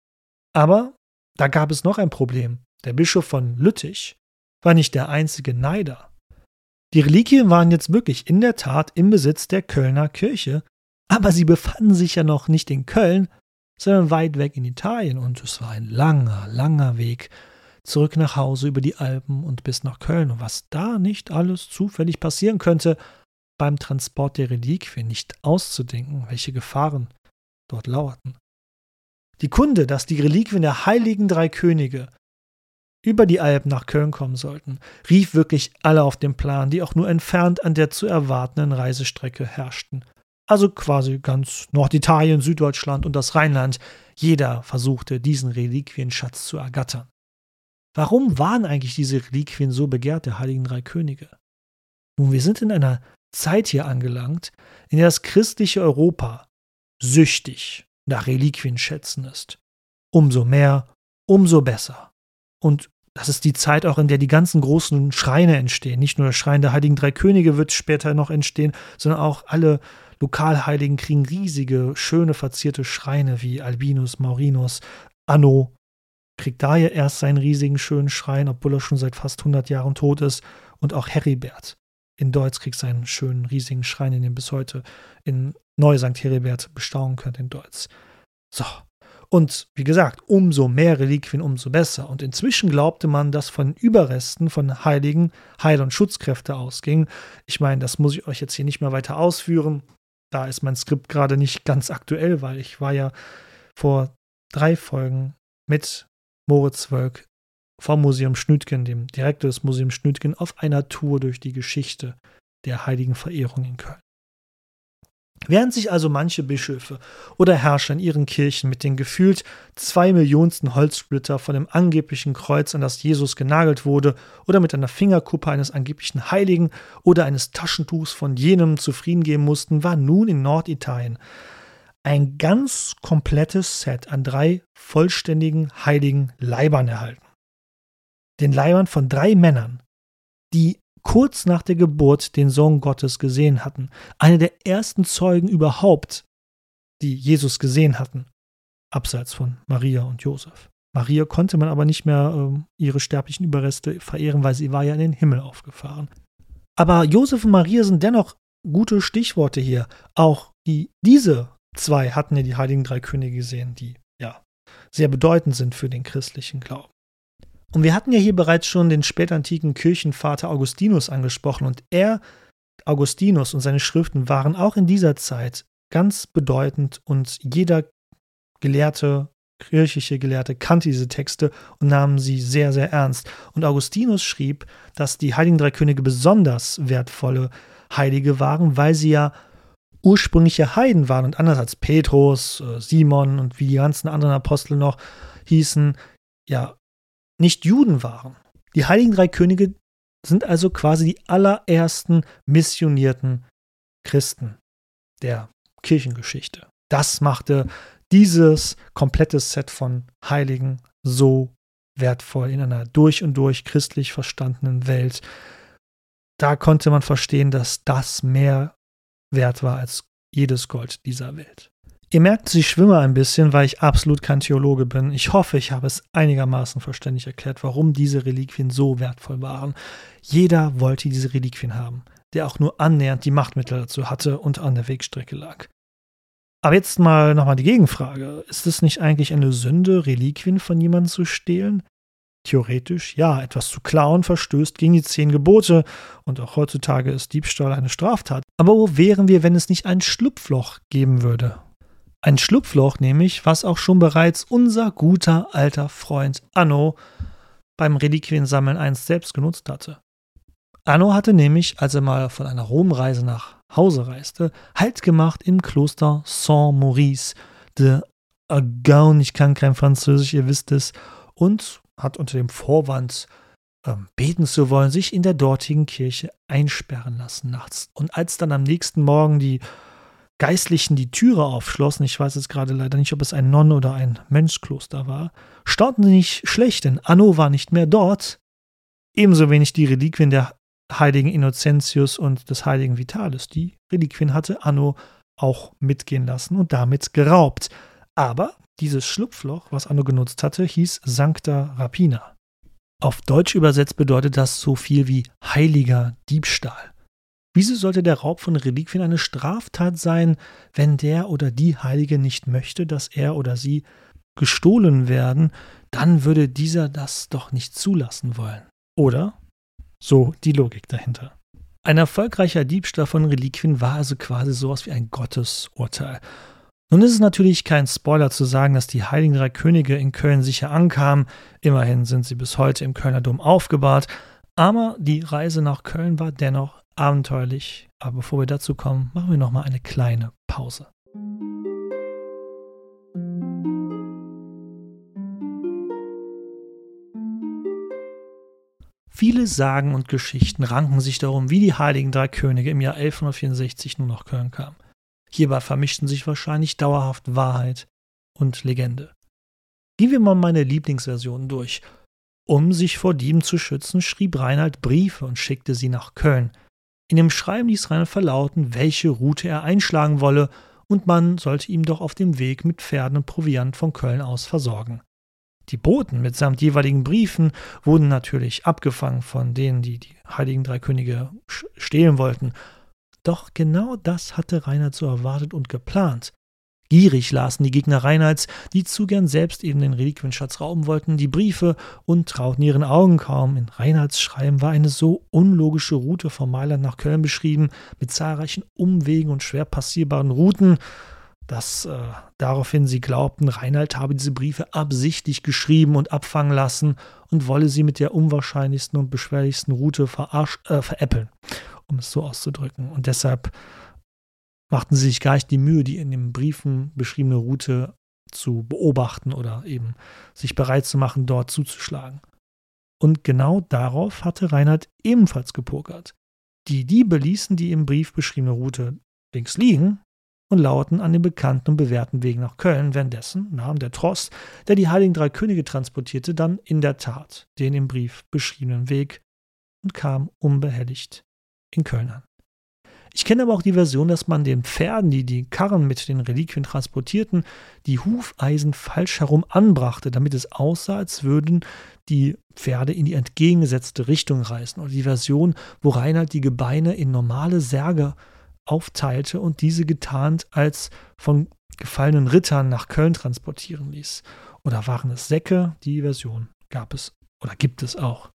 Aber da gab es noch ein Problem. Der Bischof von Lüttich war nicht der einzige Neider. Die Reliquien waren jetzt wirklich in der Tat im Besitz der Kölner Kirche, aber sie befanden sich ja noch nicht in Köln, sondern weit weg in Italien, und es war ein langer, langer Weg zurück nach Hause über die Alpen und bis nach Köln. Und was da nicht alles zufällig passieren könnte, beim Transport der Reliquien nicht auszudenken, welche Gefahren dort lauerten. Die Kunde, dass die Reliquien der heiligen drei Könige über die Alpen nach Köln kommen sollten, rief wirklich alle auf den Plan, die auch nur entfernt an der zu erwartenden Reisestrecke herrschten. Also quasi ganz Norditalien, Süddeutschland und das Rheinland. Jeder versuchte, diesen Reliquienschatz zu ergattern. Warum waren eigentlich diese Reliquien so begehrt, der heiligen drei Könige? Nun, wir sind in einer Zeit hier angelangt, in der das christliche Europa süchtig nach Reliquienschätzen ist. Umso mehr, umso besser. Und das ist die Zeit auch, in der die ganzen großen Schreine entstehen. Nicht nur der Schrein der heiligen drei Könige wird später noch entstehen, sondern auch alle Lokalheiligen kriegen riesige, schöne, verzierte Schreine wie Albinus, Maurinus. Anno kriegt da ja erst seinen riesigen, schönen Schrein, obwohl er schon seit fast 100 Jahren tot ist. Und auch Heribert in Deutz kriegt seinen schönen, riesigen Schrein, den ihr bis heute in Neu-St. Heribert bestaunen könnt in Deutz. So, Und wie gesagt, umso mehr Reliquien, umso besser. Und inzwischen glaubte man, dass von Überresten von Heiligen Heil- und Schutzkräfte ausgingen. Ich meine, das muss ich euch jetzt hier nicht mehr weiter ausführen. Da ist mein Skript gerade nicht ganz aktuell, weil ich war ja vor 3 Folgen mit Moritz Wölk vom Museum Schnütgen, dem Direktor des Museums Schnütgen, auf einer Tour durch die Geschichte der Heiligenverehrung in Köln. Während sich also manche Bischöfe oder Herrscher in ihren Kirchen mit den gefühlt 2 Millionsten Holzsplitter von dem angeblichen Kreuz, an das Jesus genagelt wurde, oder mit einer Fingerkuppe eines angeblichen Heiligen oder eines Taschentuchs von jenem zufrieden geben mussten, war nun in Norditalien ein ganz komplettes Set an 3 vollständigen heiligen Leibern erhalten. Den Leibern von 3 Männern, die kurz nach der Geburt den Sohn Gottes gesehen hatten. Eine der ersten Zeugen überhaupt, die Jesus gesehen hatten, abseits von Maria und Josef. Maria konnte man aber nicht mehr ihre sterblichen Überreste verehren, weil sie war ja in den Himmel aufgefahren. Aber Josef und Maria sind dennoch gute Stichworte hier. Auch diese 2 hatten ja die heiligen 3 Könige gesehen, die ja sehr bedeutend sind für den christlichen Glauben. Und wir hatten ja hier bereits schon den spätantiken Kirchenvater Augustinus angesprochen. Und Augustinus und seine Schriften waren auch in dieser Zeit ganz bedeutend. Und jeder kirchliche Gelehrte kannte diese Texte und nahm sie sehr, sehr ernst. Und Augustinus schrieb, dass die heiligen 3 Könige besonders wertvolle Heilige waren, weil sie ja ursprüngliche Heiden waren. Und anders als Petrus, Simon und wie die ganzen anderen Apostel noch hießen, ja, nicht Juden waren. Die heiligen 3 Könige sind also quasi die allerersten missionierten Christen der Kirchengeschichte. Das machte dieses komplette Set von Heiligen so wertvoll in einer durch und durch christlich verstandenen Welt. Da konnte man verstehen, dass das mehr wert war als jedes Gold dieser Welt. Ihr merkt, ich schwimme ein bisschen, weil ich absolut kein Theologe bin. Ich hoffe, ich habe es einigermaßen verständlich erklärt, warum diese Reliquien so wertvoll waren. Jeder wollte diese Reliquien haben, der auch nur annähernd die Machtmittel dazu hatte und an der Wegstrecke lag. Aber jetzt nochmal die Gegenfrage. Ist es nicht eigentlich eine Sünde, Reliquien von jemandem zu stehlen? Theoretisch, ja. Etwas zu klauen verstößt gegen die 10 Gebote. Und auch heutzutage ist Diebstahl eine Straftat. Aber wo wären wir, wenn es nicht ein Schlupfloch geben würde? Ein Schlupfloch nämlich, was auch schon bereits unser guter alter Freund Anno beim Reliquiensammeln einst selbst genutzt hatte. Anno hatte nämlich, als er mal von einer Romreise nach Hause reiste, Halt gemacht im Kloster Saint-Maurice de Agaun, ich kann kein Französisch, ihr wisst es, und hat unter dem Vorwand, beten zu wollen, sich in der dortigen Kirche einsperren lassen nachts. Und als dann am nächsten Morgen die Geistlichen die Türe aufschlossen, ich weiß jetzt gerade leider nicht, ob es ein Nonnen- oder ein Mönchskloster war, staunten sie nicht schlecht, denn Anno war nicht mehr dort. Ebenso wenig die Reliquien der heiligen Innocentius und des heiligen Vitalis. Die Reliquien hatte Anno auch mitgehen lassen und damit geraubt. Aber dieses Schlupfloch, was Anno genutzt hatte, hieß Sancta Rapina. Auf Deutsch übersetzt bedeutet das so viel wie heiliger Diebstahl. Wieso sollte der Raub von Reliquien eine Straftat sein, wenn der oder die Heilige nicht möchte, dass er oder sie gestohlen werden? Dann würde dieser das doch nicht zulassen wollen. Oder? So die Logik dahinter. Ein erfolgreicher Diebstahl von Reliquien war also quasi sowas wie ein Gottesurteil. Nun ist es natürlich kein Spoiler zu sagen, dass die heiligen 3 Könige in Köln sicher ankamen. Immerhin sind sie bis heute im Kölner Dom aufgebahrt. Aber die Reise nach Köln war dennoch abenteuerlich. Aber bevor wir dazu kommen, machen wir nochmal eine kleine Pause. Viele Sagen und Geschichten ranken sich darum, wie die heiligen 3 Könige im Jahr 1164 nun nach Köln kamen. Hierbei vermischten sich wahrscheinlich dauerhaft Wahrheit und Legende. Gehen wir mal meine Lieblingsversion durch. Um sich vor Dieben zu schützen, schrieb Reinald Briefe und schickte sie nach Köln. In dem Schreiben ließ Reinald verlauten, welche Route er einschlagen wolle, und man sollte ihm doch auf dem Weg mit Pferden und Proviant von Köln aus versorgen. Die Boten mitsamt jeweiligen Briefen wurden natürlich abgefangen von denen, die die heiligen 3 Könige stehlen wollten. Doch genau das hatte Reinhard so erwartet und geplant. Gierig lasen die Gegner Reinalds, die zu gern selbst eben den Reliquienschatz rauben wollten, die Briefe und trauten ihren Augen kaum. In Reinalds Schreiben war eine so unlogische Route von Mailand nach Köln beschrieben, mit zahlreichen Umwegen und schwer passierbaren Routen, dass daraufhin sie glaubten, Reinald habe diese Briefe absichtlich geschrieben und abfangen lassen und wolle sie mit der unwahrscheinlichsten und beschwerlichsten Route veräppeln, um es so auszudrücken. Und deshalb machten sie sich gar nicht die Mühe, die in den Briefen beschriebene Route zu beobachten oder eben sich bereit zu machen, dort zuzuschlagen. Und genau darauf hatte Reinald ebenfalls gepokert. Die Diebe ließen die im Brief beschriebene Route links liegen und lauerten an den bekannten und bewährten Wegen nach Köln. Währenddessen nahm der Tross, der die Heiligen Drei Könige transportierte, dann in der Tat den im Brief beschriebenen Weg und kam unbehelligt in Köln an. Ich kenne aber auch die Version, dass man den Pferden, die die Karren mit den Reliquien transportierten, die Hufeisen falsch herum anbrachte, damit es aussah, als würden die Pferde in die entgegengesetzte Richtung reisen. Oder die Version, wo Reinald die Gebeine in normale Särge aufteilte und diese getarnt als von gefallenen Rittern nach Köln transportieren ließ. Oder waren es Säcke? Die Version gab es oder gibt es auch.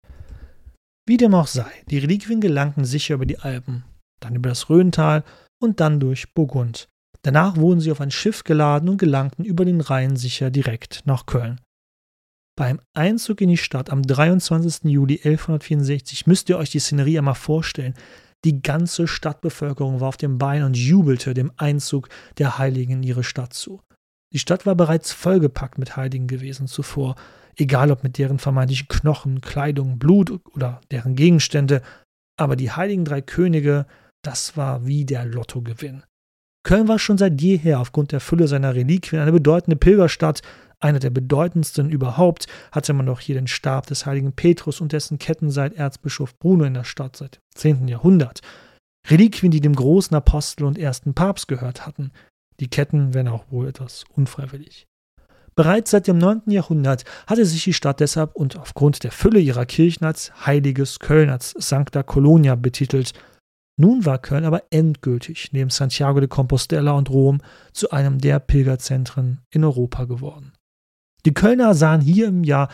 Wie dem auch sei, die Reliquien gelangten sicher über die Alpen, dann über das Rhöntal und dann durch Burgund. Danach wurden sie auf ein Schiff geladen und gelangten über den Rhein sicher direkt nach Köln. Beim Einzug in die Stadt am 23. Juli 1164 müsst ihr euch die Szenerie einmal vorstellen. Die ganze Stadtbevölkerung war auf den Beinen und jubelte dem Einzug der Heiligen in ihre Stadt zu. Die Stadt war bereits vollgepackt mit Heiligen gewesen zuvor, egal ob mit deren vermeintlichen Knochen, Kleidung, Blut oder deren Gegenstände, aber die Heiligen Drei Könige, das war wie der Lottogewinn. Köln war schon seit jeher aufgrund der Fülle seiner Reliquien eine bedeutende Pilgerstadt. Eine der bedeutendsten überhaupt hatte man doch hier den Stab des heiligen Petrus und dessen Kettenseil Erzbischof Bruno in der Stadt seit dem 10. Jahrhundert. Reliquien, die dem großen Apostel und ersten Papst gehört hatten. Die Ketten wären auch wohl etwas unfreiwillig. Bereits seit dem 9. Jahrhundert hatte sich die Stadt deshalb und aufgrund der Fülle ihrer Kirchen als Heiliges Köln, als Sancta Colonia betitelt. Nun war Köln aber endgültig neben Santiago de Compostela und Rom zu einem der Pilgerzentren in Europa geworden. Die Kölner sahen hier im Jahr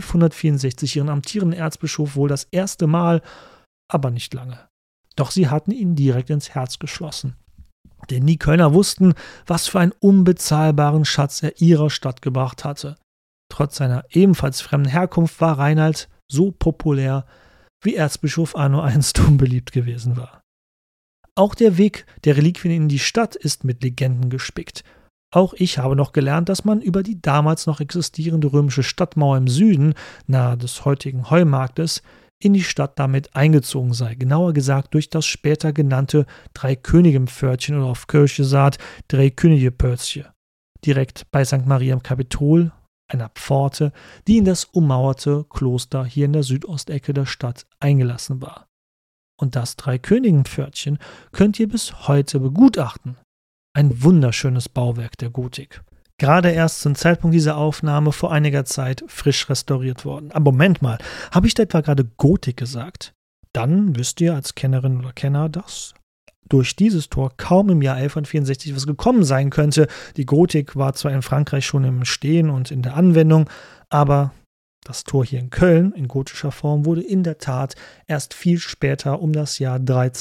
1164 ihren amtierenden Erzbischof wohl das erste Mal, aber nicht lange. Doch sie hatten ihn direkt ins Herz geschlossen. Denn die Kölner wussten, was für einen unbezahlbaren Schatz er ihrer Stadt gebracht hatte. Trotz seiner ebenfalls fremden Herkunft war Reinald so populär, wie Erzbischof Arno einst unbeliebt gewesen war. Auch der Weg der Reliquien in die Stadt ist mit Legenden gespickt. Auch ich habe noch gelernt, dass man über die damals noch existierende römische Stadtmauer im Süden, nahe des heutigen Heumarktes, in die Stadt damit eingezogen sei. Genauer gesagt durch das später genannte Dreikönigin-Pförtchen oder auf Kölsch gesagt Dreikönige-Pörzchen. Direkt bei St. Maria im Kapitol, einer Pforte, die in das ummauerte Kloster hier in der Südostecke der Stadt eingelassen war. Und das Dreikönigen-Pförtchen könnt ihr bis heute begutachten. Ein wunderschönes Bauwerk der Gotik. Gerade erst zum Zeitpunkt dieser Aufnahme vor einiger Zeit frisch restauriert worden. Aber Moment mal, habe ich da etwa gerade Gotik gesagt? Dann wisst ihr als Kennerin oder Kenner, dass durch dieses Tor kaum im Jahr 1164 was gekommen sein könnte. Die Gotik war zwar in Frankreich schon im Stehen und in der Anwendung, aber das Tor hier in Köln in gotischer Form wurde in der Tat erst viel später um das Jahr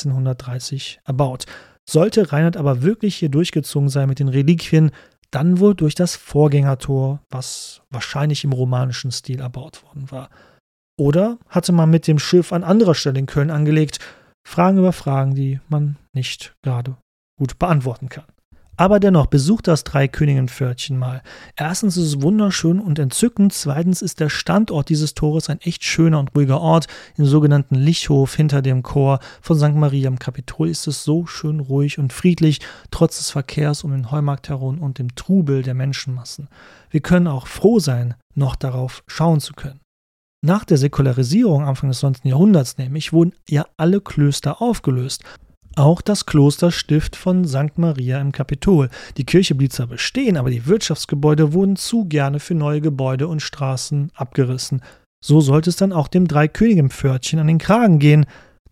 1330 erbaut. Sollte Reinhard aber wirklich hier durchgezogen sein mit den Reliquien, dann wohl durch das Vorgängertor, was wahrscheinlich im romanischen Stil erbaut worden war. Oder hatte man mit dem Schiff an anderer Stelle in Köln angelegt? Fragen über Fragen, die man nicht gerade gut beantworten kann. Aber dennoch, besucht das Dreikönigen-Pförtchen mal. Erstens ist es wunderschön und entzückend. Zweitens ist der Standort dieses Tores ein echt schöner und ruhiger Ort. Im sogenannten Lichthof hinter dem Chor von St. Maria im Kapitol ist es so schön ruhig und friedlich, trotz des Verkehrs um den Heumarkt herum und dem Trubel der Menschenmassen. Wir können auch froh sein, noch darauf schauen zu können. Nach der Säkularisierung Anfang des 19. Jahrhunderts nämlich wurden ja alle Klöster aufgelöst. Auch das Klosterstift von St. Maria im Kapitol. Die Kirche blieb zwar bestehen, aber die Wirtschaftsgebäude wurden zu gerne für neue Gebäude und Straßen abgerissen. So sollte es dann auch dem Dreikönigen-Pförtchen an den Kragen gehen.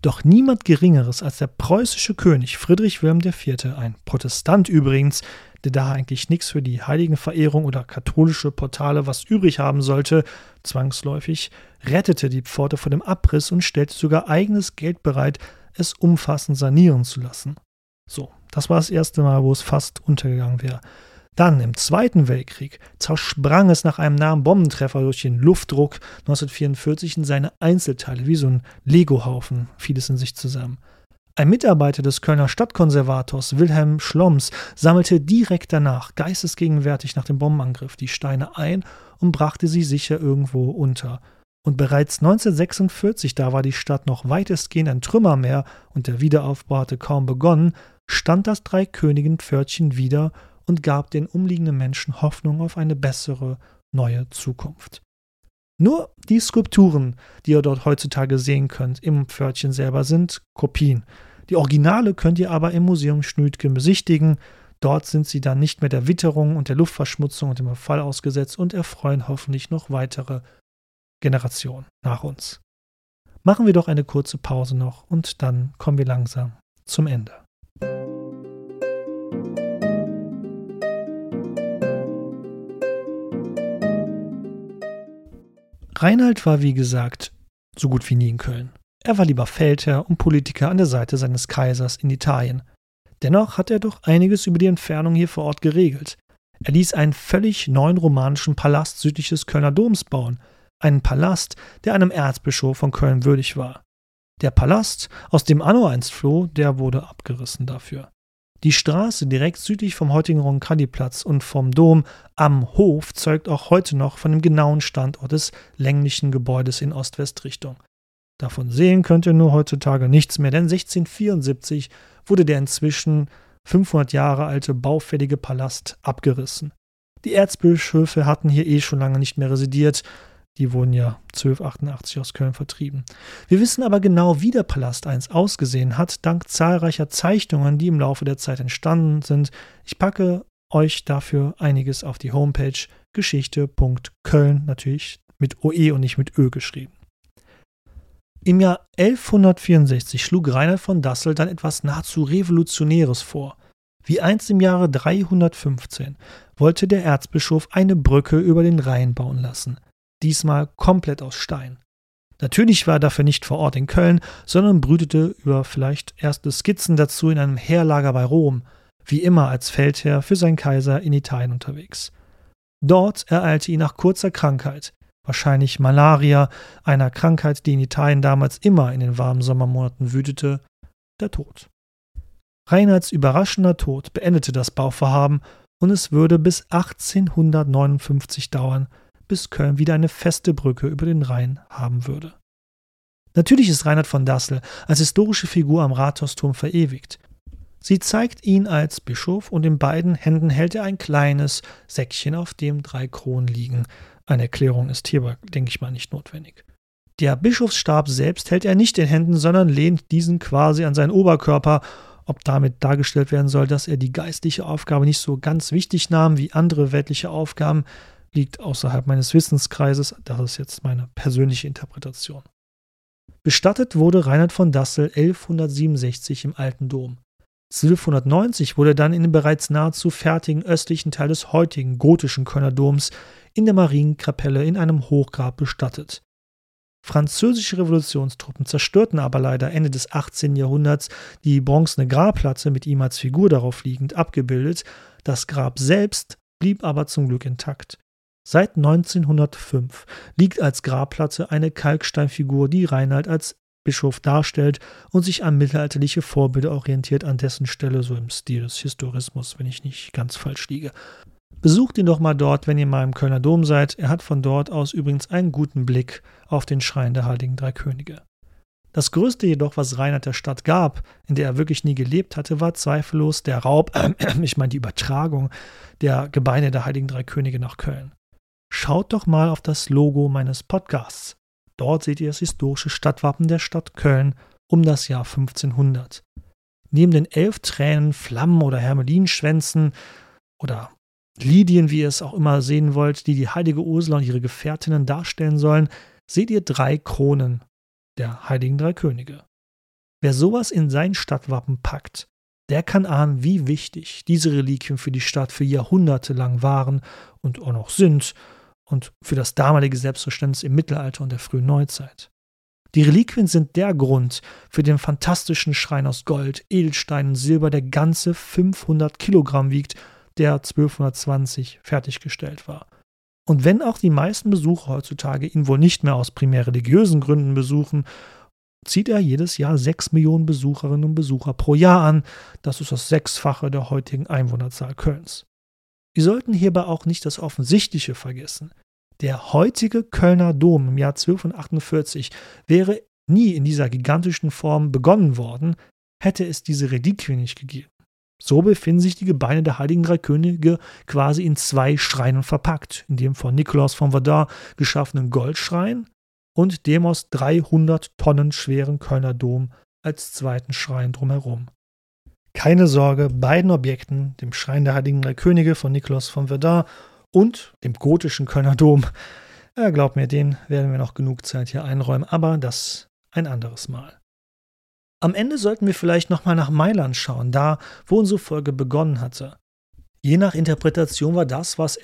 Doch niemand Geringeres als der preußische König Friedrich Wilhelm IV., ein Protestant übrigens, der da eigentlich nichts für die Heiligenverehrung oder katholische Portale was übrig haben sollte, zwangsläufig, rettete die Pforte vor dem Abriss und stellte sogar eigenes Geld bereit, es umfassend sanieren zu lassen. So, das war das erste Mal, wo es fast untergegangen wäre. Dann im Zweiten Weltkrieg zersprang es nach einem nahen Bombentreffer durch den Luftdruck 1944 in seine Einzelteile, wie so ein Legohaufen, fiel es in sich zusammen. Ein Mitarbeiter des Kölner Stadtkonservators Wilhelm Schloms sammelte direkt danach, geistesgegenwärtig nach dem Bombenangriff, die Steine ein und brachte sie sicher irgendwo unter. Und bereits 1946, da war die Stadt noch weitestgehend ein Trümmermeer und der Wiederaufbau hatte kaum begonnen, stand das Dreikönigen-Pförtchen wieder und gab den umliegenden Menschen Hoffnung auf eine bessere, neue Zukunft. Nur die Skulpturen, die ihr dort heutzutage sehen könnt, im Pförtchen selber, sind Kopien. Die Originale könnt ihr aber im Museum Schnütgen besichtigen. Dort sind sie dann nicht mehr der Witterung und der Luftverschmutzung und dem Verfall ausgesetzt und erfreuen hoffentlich noch weitere Generationen nach uns. Machen wir doch eine kurze Pause noch und dann kommen wir langsam zum Ende. Reinald war, wie gesagt, so gut wie nie in Köln. Er war lieber Feldherr und Politiker an der Seite seines Kaisers in Italien. Dennoch hat er doch einiges über die Entfernung hier vor Ort geregelt. Er ließ einen völlig neuen romanischen Palast südlich des Kölner Doms bauen. Einen Palast, der einem Erzbischof von Köln würdig war. Der Palast, aus dem Anno einst floh, der wurde abgerissen dafür. Die Straße direkt südlich vom heutigen Roncalli-Platz und vom Dom am Hof zeugt auch heute noch von dem genauen Standort des länglichen Gebäudes in Ost-West-Richtung. Davon sehen könnt ihr nur heutzutage nichts mehr, denn 1674 wurde der inzwischen 500 Jahre alte baufällige Palast abgerissen. Die Erzbischöfe hatten hier schon lange nicht mehr residiert. Die wurden ja 1288 aus Köln vertrieben. Wir wissen aber genau, wie der Palast einst ausgesehen hat, dank zahlreicher Zeichnungen, die im Laufe der Zeit entstanden sind. Ich packe euch dafür einiges auf die Homepage geschichte.köln, natürlich mit OE und nicht mit Ö geschrieben. Im Jahr 1164 schlug Reinald von Dassel dann etwas nahezu Revolutionäres vor. Wie einst im Jahre 315 wollte der Erzbischof eine Brücke über den Rhein bauen lassen. Diesmal komplett aus Stein. Natürlich war er dafür nicht vor Ort in Köln, sondern brütete über vielleicht erste Skizzen dazu in einem Heerlager bei Rom, wie immer als Feldherr für seinen Kaiser in Italien unterwegs. Dort ereilte ihn nach kurzer Krankheit, wahrscheinlich Malaria, einer Krankheit, die in Italien damals immer in den warmen Sommermonaten wütete, der Tod. Reinalds überraschender Tod beendete das Bauvorhaben und es würde bis 1859 dauern, bis Köln wieder eine feste Brücke über den Rhein haben würde. Natürlich ist Reinhard von Dassel als historische Figur am Rathausturm verewigt. Sie zeigt ihn als Bischof und in beiden Händen hält er ein kleines Säckchen, auf dem 3 Kronen liegen. Eine Erklärung ist hierbei, denke ich mal, nicht notwendig. Der Bischofsstab selbst hält er nicht in Händen, sondern lehnt diesen quasi an seinen Oberkörper, ob damit dargestellt werden soll, dass er die geistliche Aufgabe nicht so ganz wichtig nahm wie andere weltliche Aufgaben, liegt außerhalb meines Wissenskreises, das ist jetzt meine persönliche Interpretation. Bestattet wurde Reinhard von Dassel 1167 im Alten Dom. 1290 wurde er dann in dem bereits nahezu fertigen östlichen Teil des heutigen gotischen Kölner Doms in der Marienkapelle in einem Hochgrab bestattet. Französische Revolutionstruppen zerstörten aber leider Ende des 18. Jahrhunderts die bronzene Grabplatte mit ihm als Figur darauf liegend abgebildet. Das Grab selbst blieb aber zum Glück intakt. Seit 1905 liegt als Grabplatte eine Kalksteinfigur, die Reinald als Bischof darstellt und sich an mittelalterliche Vorbilder orientiert, an dessen Stelle, so im Stil des Historismus, wenn ich nicht ganz falsch liege. Besucht ihn doch mal dort, wenn ihr mal im Kölner Dom seid. Er hat von dort aus übrigens einen guten Blick auf den Schrein der Heiligen Drei Könige. Das Größte jedoch, was Reinhard der Stadt gab, in der er wirklich nie gelebt hatte, war zweifellos der Raub, die Übertragung der Gebeine der Heiligen Drei Könige nach Köln. Schaut doch mal auf das Logo meines Podcasts. Dort seht ihr das historische Stadtwappen der Stadt Köln um das Jahr 1500. Neben den 11 Tränen, Flammen oder Hermelinschwänzen oder Lydien, wie ihr es auch immer sehen wollt, die die heilige Ursula und ihre Gefährtinnen darstellen sollen, seht ihr 3 Kronen der Heiligen Drei Könige. Wer sowas in sein Stadtwappen packt, der kann ahnen, wie wichtig diese Reliquien für die Stadt für Jahrhunderte lang waren und auch noch sind und für das damalige Selbstverständnis im Mittelalter und der frühen Neuzeit. Die Reliquien sind der Grund für den fantastischen Schrein aus Gold, Edelstein und Silber, der ganze 500 Kilogramm wiegt, der 1220 fertiggestellt war. Und wenn auch die meisten Besucher heutzutage ihn wohl nicht mehr aus primär religiösen Gründen besuchen, zieht er jedes Jahr 6 Millionen Besucherinnen und Besucher pro Jahr an. Das ist das 6-fache der heutigen Einwohnerzahl Kölns. Wir sollten hierbei auch nicht das Offensichtliche vergessen. Der heutige Kölner Dom im Jahr 1248 wäre nie in dieser gigantischen Form begonnen worden, hätte es diese Reliquien nicht gegeben. So befinden sich die Gebeine der Heiligen Drei Könige quasi in 2 Schreinen verpackt, in dem von Nikolaus von Verdun geschaffenen Goldschrein und dem aus 300 Tonnen schweren Kölner Dom als zweiten Schrein drumherum. Keine Sorge, beiden Objekten, dem Schrein der Heiligen Drei Könige von Nikolaus von Verdun und dem gotischen Kölner Dom, glaubt mir, den werden wir noch genug Zeit hier einräumen, aber das ein anderes Mal. Am Ende sollten wir vielleicht nochmal nach Mailand schauen, da, wo unsere Folge begonnen hatte. Je nach Interpretation war das, was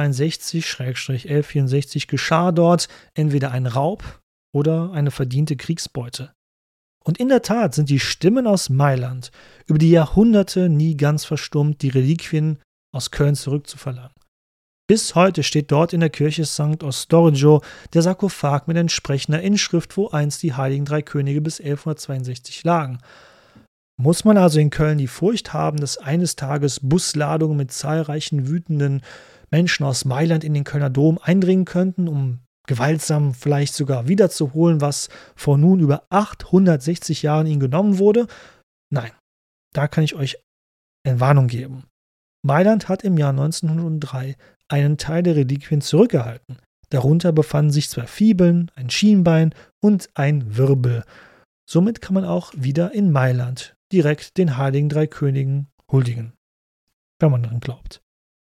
1162/1164 geschah dort, entweder ein Raub oder eine verdiente Kriegsbeute. Und in der Tat sind die Stimmen aus Mailand über die Jahrhunderte nie ganz verstummt, die Reliquien aus Köln zurückzuverlangen. Bis heute steht dort in der Kirche St. Ostorgio der Sarkophag mit entsprechender Inschrift, wo einst die Heiligen Drei Könige bis 1162 lagen. Muss man also in Köln die Furcht haben, dass eines Tages Busladungen mit zahlreichen wütenden Menschen aus Mailand in den Kölner Dom eindringen könnten, um gewaltsam vielleicht sogar wiederzuholen, was vor nun über 860 Jahren ihnen genommen wurde? Nein, da kann ich euch eine Warnung geben. Mailand hat im Jahr 1903 einen Teil der Reliquien zurückgehalten. Darunter befanden sich 2 Fibeln, ein Schienbein und ein Wirbel. Somit kann man auch wieder in Mailand direkt den Heiligen Drei Königen huldigen, wenn man daran glaubt.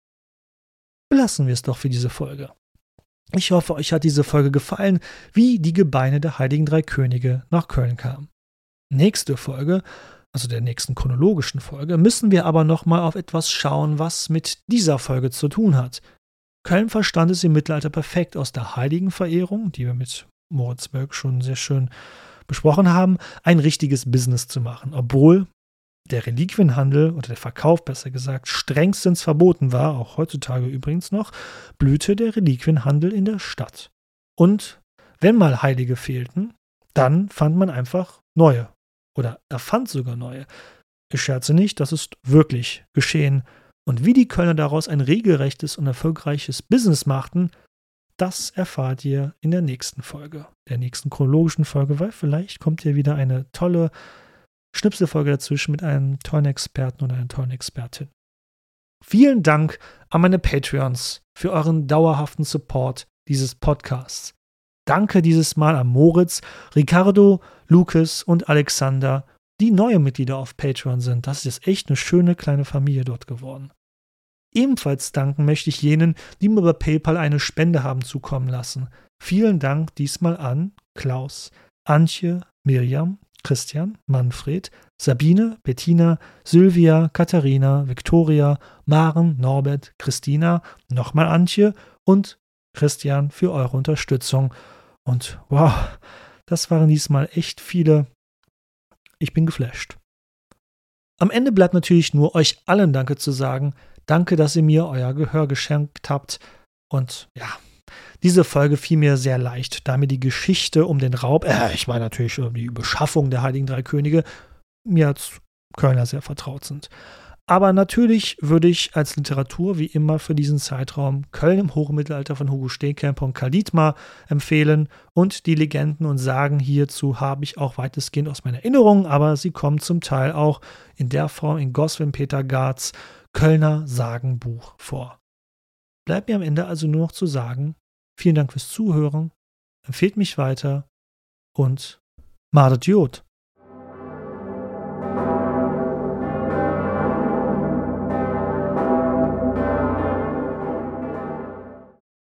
Belassen wir es doch für diese Folge. Ich hoffe, euch hat diese Folge gefallen, wie die Gebeine der Heiligen Drei Könige nach Köln kamen. Nächste Folge, also der nächsten chronologischen Folge, müssen wir aber nochmal auf etwas schauen, was mit dieser Folge zu tun hat. Köln verstand es im Mittelalter perfekt, aus der Heiligenverehrung, die wir mit Moritz Bölk schon sehr schön besprochen haben, ein richtiges Business zu machen, obwohl der Reliquienhandel oder der Verkauf, besser gesagt, strengstens verboten war, auch heutzutage übrigens noch, blühte der Reliquienhandel in der Stadt. Und wenn mal Heilige fehlten, dann fand man einfach neue oder erfand sogar neue. Ich scherze nicht, das ist wirklich geschehen. Und wie die Kölner daraus ein regelrechtes und erfolgreiches Business machten, das erfahrt ihr in der nächsten Folge, der nächsten chronologischen Folge, weil vielleicht kommt hier wieder eine tolle Schnipselfolge dazwischen mit einem tollen Experten oder einer tollen Expertin. Vielen Dank an meine Patreons für euren dauerhaften Support dieses Podcasts. Danke dieses Mal an Moritz, Ricardo, Lukas und Alexander, die neue Mitglieder auf Patreon sind. Das ist jetzt echt eine schöne kleine Familie dort geworden. Ebenfalls danken möchte ich jenen, die mir über PayPal eine Spende haben zukommen lassen. Vielen Dank diesmal an Klaus, Antje, Miriam, Christian, Manfred, Sabine, Bettina, Sylvia, Katharina, Viktoria, Maren, Norbert, Christina, nochmal Antje und Christian für eure Unterstützung. Und wow, das waren diesmal echt viele. Ich bin geflasht. Am Ende bleibt natürlich nur euch allen Danke zu sagen. Danke, dass ihr mir euer Gehör geschenkt habt. Und ja, diese Folge fiel mir sehr leicht, da mir die Geschichte um den Raub, ich meine natürlich um die Beschaffung der Heiligen Drei Könige, mir als Kölner sehr vertraut sind. Aber natürlich würde ich als Literatur wie immer für diesen Zeitraum Köln im Hochmittelalter von Hugo Steenkamp und Karl Dietmar empfehlen. Und die Legenden und Sagen hierzu habe ich auch weitestgehend aus meiner Erinnerung, aber sie kommen zum Teil auch in der Form in Goswin Peter Gards Kölner Sagenbuch vor. Bleibt mir am Ende also nur noch zu sagen, vielen Dank fürs Zuhören, empfehlt mich weiter und Madet Jod.